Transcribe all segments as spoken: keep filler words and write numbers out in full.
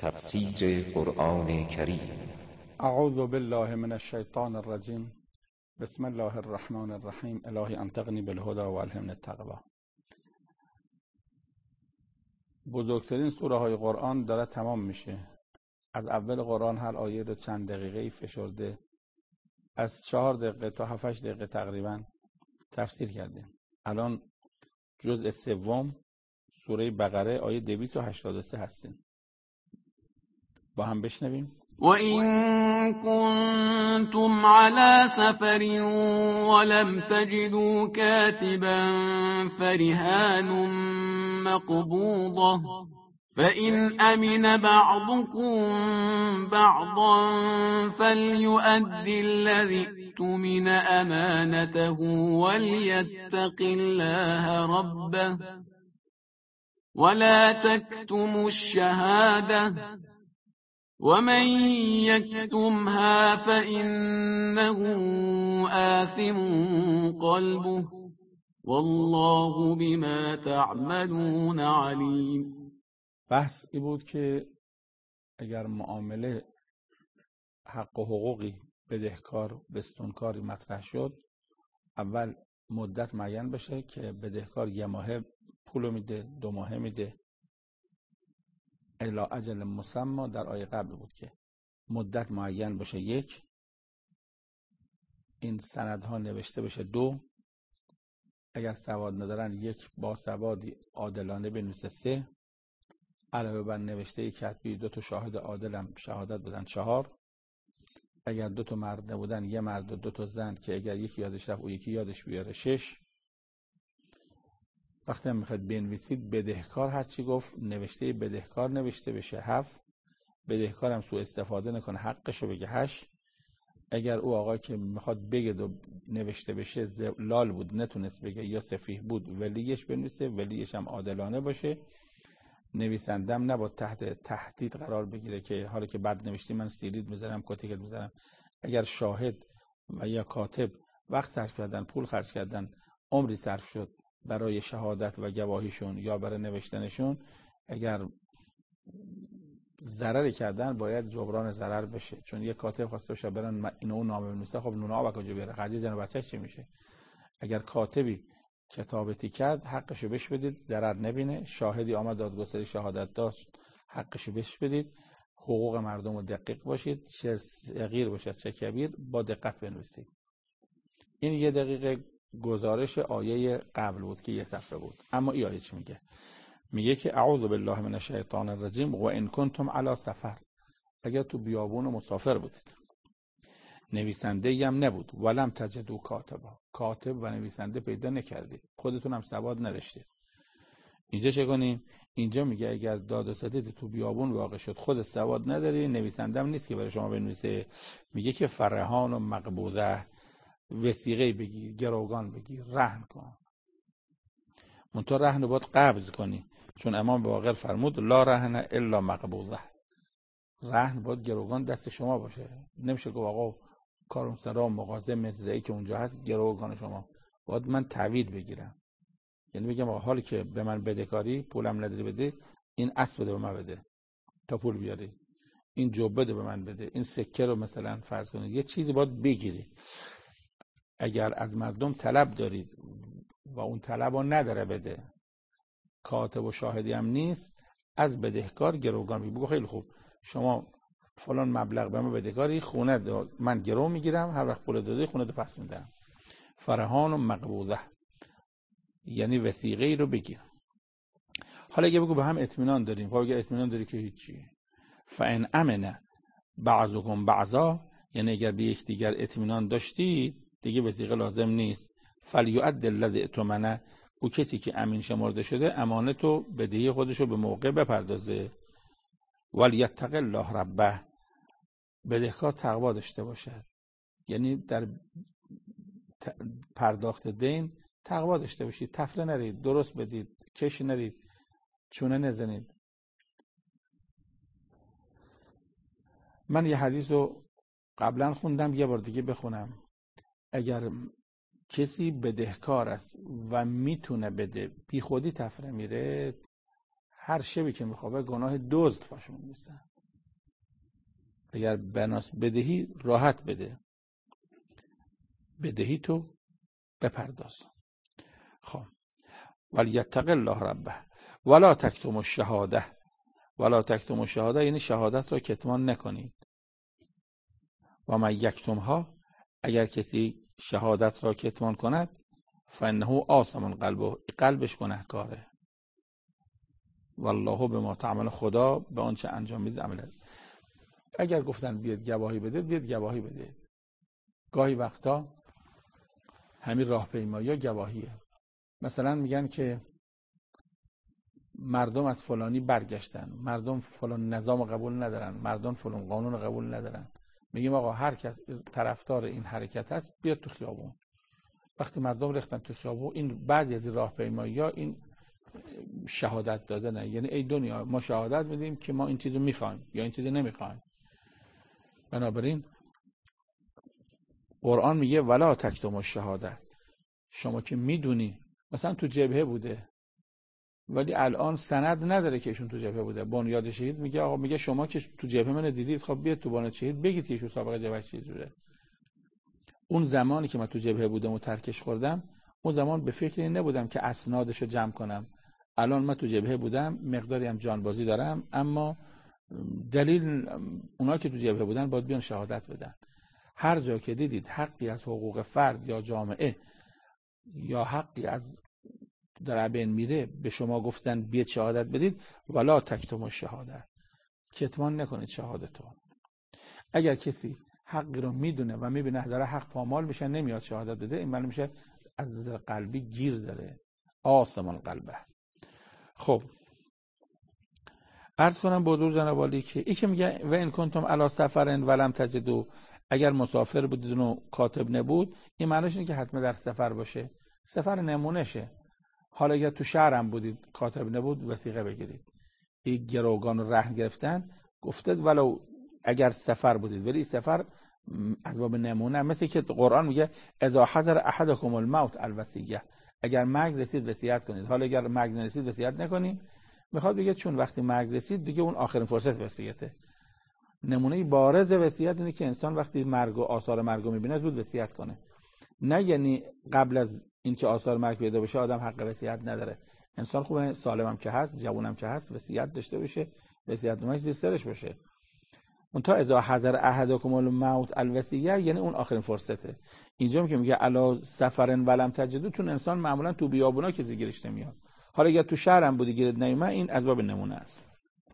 تفسیر قرآن کریم. اعوذ بالله من الشیطان الرجیم. بسم الله الرحمن الرحیم. الهی انطقنی بالهدی و الهمنی التقوی. بزرگترین سوره های قرآن داره تمام میشه. از اول قرآن هر آیه رو چند دقیقه فشرده از چهار دقیقه تا هفت هشت دقیقه تقریبا تفسیر کردیم. الان جزء سوم سوره بقره آیه دویست و هشتاد و سه هستیم. با هم بشنویم. وَإِن كُنتُمْ عَلَى سَفَرٍ وَلَمْ تَجِدُوا كَاتِبًا فَرِهَانٌ مَّقْبُوضَةٌ فَإِنْ أَمِنَ بَعْضُكُم بَعْضًا فَلْيُؤَدِّ الَّذِي اؤْتُمِنَ أَمَانَتَهُ وَلْيَتَّقِ اللَّهَ رَبَّهُ وَلَا تَكْتُمُوا الشَّهَادَةَ وَمَن يَكْتُمْهَا فَإِنَّهُ آثِمٌ قَلْبُهُ وَاللَّهُ بِمَا تَعْمَلُونَ عَلِيمٌ. بحث این بود که اگر معامله حق و حقوقی بدهکار بستونکاری مطرح شد، اول مدت معین بشه که بدهکار یه ماه پولو میده، دو ماه میده الی اجل مسمى. در آیه قبل بود که مدت معین باشه یک، این سندها نوشته بشه دو، اگر سواد ندارن یک با سوادی عادلانه بنویسه سه، علاوه بر نوشته کتبی دو تا شاهد عادلم شهادت بدن چهار، اگر دو تا مرد نبودن یه مرد و دو تا زن که اگر یکی یادش رفت او یکی یادش بیاره شش. وقتی هم میخواید بنویسید بدهکار هر چی گفت نوشته بدهکار نوشته بشه هفت، بدهکار هم سوء استفاده نکنه حقشو بگه هشت. اگر او آقای که میخواد بگه دو نوشته بشه لال بود نتونست بگه یا سفیه بود ولیش بنویسه، ولیش هم عادلانه باشه. نویسندم نباید تحت تهدید قرار بگیره که حالا که بد نوشتی من سیلید میذارم کتیکت میذارم. اگر شاهد و یا کاتب وقت صرف کردن، پول خرج کردن، عمری صرف شد برای شهادت و گواهیشون یا برای نوشتنشون، اگر ضرری کردن باید جبران ضرر بشه. چون یه کاتب خواسته باشه برن اینو نامه بنویسه، خب نون آب کجا بیاره؟ خرج زن و بچه‌ش چی میشه؟ اگر کاتبی کتابتی کرد حقشو بهش بدید، ضرر نبینه. شاهدی آمد دادگستری شهادت داشت، حقشو بهش بدید. حقوق مردم رو دقیق باشید، چه صغیر باشد چه کبیر با دقت بنویسید. این یه دقیقه گزارش آیه قبل بود که یه صفحه بود. اما این آیه چی میگه؟ میگه که اعوذ بالله من الشیطان الرجیم و ان کنتم علی سفر، اگر تو بیابون مسافر بودید، نویسنده ای هم نبود، ولم تجدوا کاتبا، کاتب و نویسنده پیدا نکردید، خودتون هم سواد نداشتید، اینجا چه کنیم؟ اینجا میگه اگر داد و ستد تو بیابون واقع شد، خود سواد نداری، نویسنده هم نیست که برای شما بنویسه، میگه که فرهان و مقبوضه، وثیقه بگیر، گروگان بگیر، رهن کن. منتها رهن رو باید قبض کنی، چون امام باقر فرمود لا رهن الا مقبوضه، رهن باید گروگان دست شما باشه. نمیشه که آقا کارمسرا مغازه مزرعه‌ای که اونجا هست گروگان شما، باید من تعویض بگیرم. یعنی بگم آقا حالی که به من بدهکاری پولم نداری بده، این اسب بده به من بده تا پول بیاری، این جوب بده به من بده، این سکه رو مثلا فرض کنید یه چیزی باید بگیری. اگر از مردم طلب دارید و اون طلب رو نداره بده، کاتب و شاهدی هم نیست، از بدهکار گروگان بگو. بگو خیلی خوب شما فلان مبلغ به من بدهکاری، خونه دو من گرو میگیرم، هر وقت پول دادی خونه دو پس میدم. فرهان و مقبوضه یعنی وثیقه ای رو بگیر. حالا اگه بگو به هم اطمینان داریم، خب اگه اطمینان داری که هیچی، فان امنه بعضکم بعضا، یعنی اگر به یکدیگر اطمینان داشتی دیگه وثیقه لازم نیست. فلیؤد الذی اؤتمن، او کسی که امین شمرده شده امانت و بدهی خودشو به موقع بپردازه. ولیتق الله ربه، بدهکار تقوا داشته باشد، یعنی در پرداخت دین تقوا داشته باشید، تفره نرید، درست بدید، کش نرید، چونه نزنید. من یه حدیث رو قبلا خوندم، یه بار دیگه بخونم. اگر کسی بدهکار است و میتونه بده، بی خودی تفره میره، هر شبی که میخوابه گناه دزد پاشو می‌نویسن. اگر بناس بدهی راحت بده، بدهی تو بپرداز. خب ولیتق الله ربه ولا تکتموا الشهاده، ولا تکتموا الشهاده یعنی شهادت را کتمان نکنید. و من یکتمها، اگر کسی شهادت را کتمان کند، فانه آثم قلبه، قلبش گناهکاره. والله بما تعمل، خدا به آنچه انجام میدید عمل. اگر گفتن بیاد گواهی بدید، بیاد گواهی بدید. گاهی وقتا همین راهپیمایی گواهیه. مثلا میگن که مردم از فلانی برگشتن، مردم فلان نظام قبول ندارن، مردم فلان قانون قبول ندارن. میگیم آقا هر کس طرفدار این حرکت هست بیاد تو خیابون. وقتی مردم ریختن تو خیابون، این بعضی از راهپیمایی‌ها این شهادت دادنه، یعنی ای دنیا ما شهادت میدیم که ما این چیزو میخوایم یا این چیزو نمیخوایم. بنابراین قرآن میگه ولا تکتموا الشهاده. شما که میدونی مثلا تو جبهه بوده ولی الان سند نداره که ایشون تو جبهه بوده، بنیاد شهید میگه آقا، میگه شما که تو جبهه من دیدید، خب بیاد تو بنیاد شهید بگید که ایشون سابقه جبهه چجوره. اون زمانی که من تو جبهه بودم و ترکش خوردم، اون زمان به فکر این نبودم که اسنادشو جمع کنم. الان من تو جبهه بودم، مقداری هم جانبازی دارم، اما دلیل اونا که تو جبهه بودن باید بیان شهادت بدن. هر جا که دیدید حقی از حقوق فرد یا جامعه یا حقی از در بین میره، به شما گفتن بیاد شهادت بدید، ولا تکتموا الشهاده، کتمان نکنید شهادتو. اگر کسی حقی رو میدونه و میبینه داره حق پامال میشه نمیاد شهادت بده، این معنی میشه از نظر قلبی گیر داره، آثم القلبه. خب عرض کنم با حضور جناب عالی که این که میگه و ان کنتم علی سفر ولم تجدوا، اگر مسافر بودید و کاتب نبود، این معنیش اینه که حتما در سفر باشه. سفر نمونهشه. حالا اگر تو شهرم بودید کاتب نبود، وثیقه بگیرید. این گروگان رو رهن گرفتن گفتید ولو اگر سفر بودید، ولی سفر از باب نمونه، مثل که قرآن میگه اذا حضر احدکم الموت الوصیه، اگر مرگ رسید وصیت کنید. حالا اگر مرگ نرسید وصیت نکنید، میخواد بگه چون وقتی مرگ رسید دیگه اون آخرین فرصت وصیته. نمونه بارز وصیت اینه که انسان وقتی مرگ و آثار مرگ رو میبینه زود وصیت کنه. نه یعنی قبل از اینکه آثار مرگ پیدا بشه آدم حق وصیت نداره. انسان خوبه سالمم که هست، جوونم که هست، وصیت داشته باشه، وصیت نامش زیر سرش باشه. اون تا اذا حضر احدکم الموت الوصیه یعنی اون آخرین فرصته. اینجا که میگه الا سفرن ولم تجدوا، چون انسان معمولا تو بیابونا که گیرش نمیاد. حالا اگر تو شهرم بودی گیرت نیومد، این از باب نمونه است.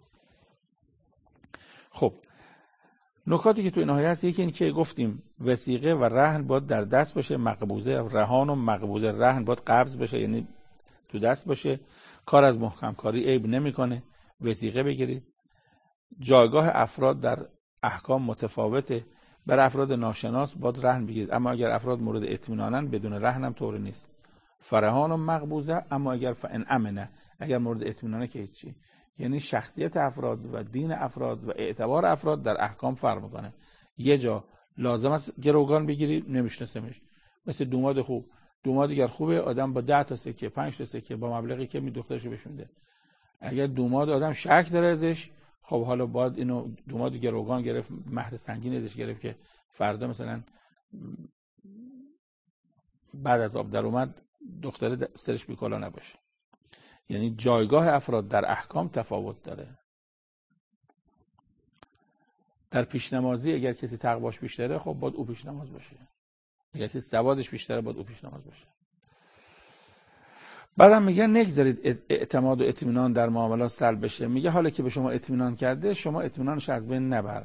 خب نکاتی که تو این آیه هست، یکی این که گفتیم وثیقه و رهن باید در دست باشه، مقبوضه رهان و مقبوضه رهن باید قبض بشه، یعنی تو دست باشه. کار از محکم کاری عیب نمیکنه، وثیقه بگیرید. جایگاه افراد در احکام متفاوته. بر افراد ناشناس باید رهن بگیرید، اما اگر افراد مورد اطمینانن بدون رهن هم طور نیست. فرهان و مقبوضه، اما اگر فان امنه، اگر مورد اطمینانه که هیچی. یعنی شخصیت افراد و دین افراد و اعتبار افراد در احکام فرق میکنه. یه جا لازم است گروگان بگیری، نمیشناسمش، مثل دوماد خوب. دوماد اگر خوبه آدم با ده تا سکه، پنج تا سکه، با مبلغی که می دخترشو بهش میده. اگر دوماد آدم شک داره ازش، خب حالا باید اینو دوماد گروگان گرفت، مهر سنگین ازش گرفت که فردا مثلا بعد از آب در اومد دختره سرش بیکلا نباشه. یعنی جایگاه افراد در احکام تفاوت داره. در پیشنمازی اگر کسی تقواش بیشتره، خب باید او پیشنماز باشه. اگر کسی سوادش بیشتره، باید او پیشنماز باشه. بعدم میگه نگذارید اعتماد و اطمینان در معاملات سلب بشه. میگه حالا که به شما اطمینان کرده، شما اطمینانش از بین نبر.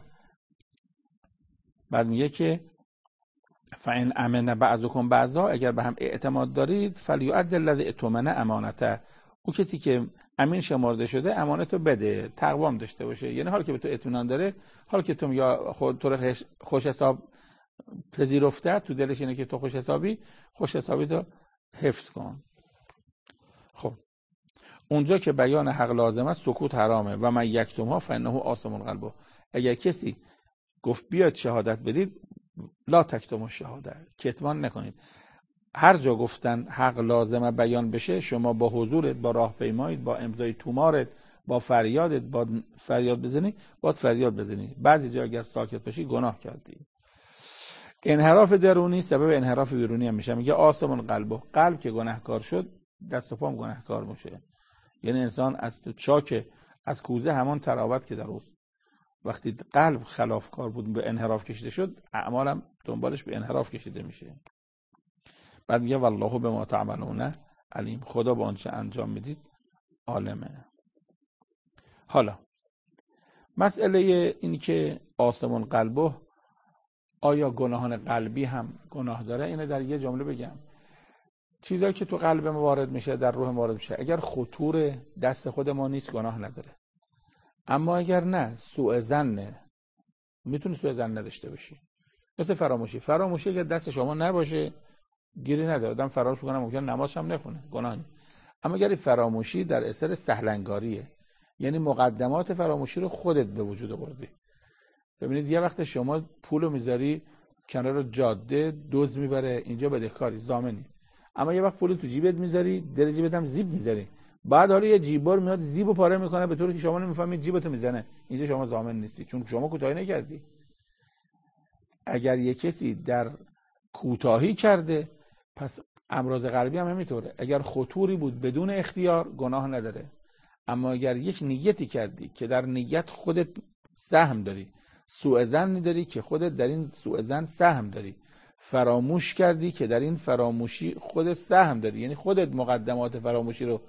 بعد میگه که فإن امن بعضکم بعضا، اگر به هم اعتماد دارید، فلیؤد الذی اؤتمن امانته، او کسی که امین شمرده شده امانتو بده، تقوام داشته باشه. یعنی حالا که به تو اطمینان داره، حالا که تو یا خود تو رو خوش حساب پذیرفته، تو دلش اینه که تو خوش حسابی، خوش حسابی تو حفظ کن. خب اونجا که بیان حق لازم است، سکوت حرامه. و من یکتمها فانه آثم قلبه، اگر کسی گفت بیاد شهادت بدید، لا تکتموا الشهاده، کتمان نکنید. هر جا گفتن حق لازمه بیان بشه، شما با حضورت، با راهپیمایید، با امضای تومارت، با فریادت با فریاد بزنی باید فریاد بزنی. بعضی جا اگر ساکت باشی گناه کردی. انحراف درونی سبب انحراف بیرونی هم میشه. میگه آسمون قلبه، قلب که گناهکار شد دست و پام گناهکار میشه. یعنی انسان از تو چاک از کوزه همان تراوت که در اوست. وقتی قلب خلافکار بود به انحراف کشیده شد، اعمالم دنبالش به انحراف کشیده میشه. بعد میگه والله بما تعملون علیم، خدا با آنچه انجام میدید عالمه. حالا مسئله اینی که آسمون قلبه، آیا گناهان قلبی هم گناه داره؟ اینه در یه جمله بگم. چیزایی که تو قلب ما وارد میشه در روح ما وارد میشه، اگر خطور دست خود ما نیست گناه نداره. اما اگر نه، سوء ظن، میتونه سوء ظن نداشته باشی. مثل فراموشی. فراموشی اگر دست شما نباشه گیری نداره، آدم فراموش کنه ممکنه نمازش هم نخونه، گناه نیست. اما اگر فراموشی در اثر سهلنگاریه، یعنی مقدمات فراموشی رو خودت به وجود آوردی. ببینید یه وقت شما پولو میذاری کنار جاده، دزد میبره، اینجا بدهکاری، ضامنی. اما یه وقت پول تو جیبت میذاری، در جیبت هم زیب میذاری، بعد حالا یه جیبار میاد زیبو پاره میکنه به طوری که شما نمیفهمید جیبتو میزنه، اینجا شما ضامن نیستی چون شما کوتاهی نکردی. اگر یه کسی در کوتاهی کرده، پس امراض قلبی هم همینطوره. اگر خطوری بود بدون اختیار گناه نداره. اما اگر یک نیتی کردی که در نیت خودت سهم داری، سوء ظنی داری که خودت در این سوء ظن سهم داری، فراموش کردی که در این فراموشی خودت سهم داری، یعنی خودت مقدمات فراموشی رو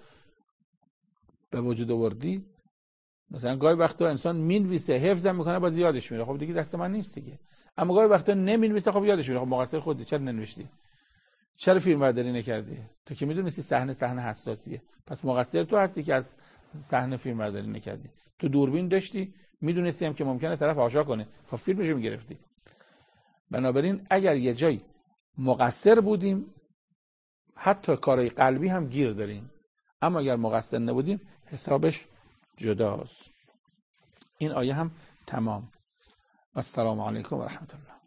به وجود آوردی. مثلا گاهی وقتا انسان مینویسه حفظم میکنه باز یادش میره، خب دیگه دست من نیست دیگه. اما گاهی وقتا نمینویسه، خب یادش میره، خب مقصر خودی، چرا ننوشتی؟ چرا فیلم برداری نکردی؟ تو که میدونستی صحنه صحنه حساسیه، پس مقصر تو هستی که از صحنه فیلم برداری نکردی. تو دوربین داشتی، میدونستی هم که ممکنه طرف آشا کنه، خب فیلمش رو میگرفتی. بنابراین اگر یه جای مقصر بودیم، حتی کارهای قلبی هم گیر داریم. اما اگر مقصر نبودیم حسابش جداست. این آیه هم تمام. السلام علیکم و رحمت الله.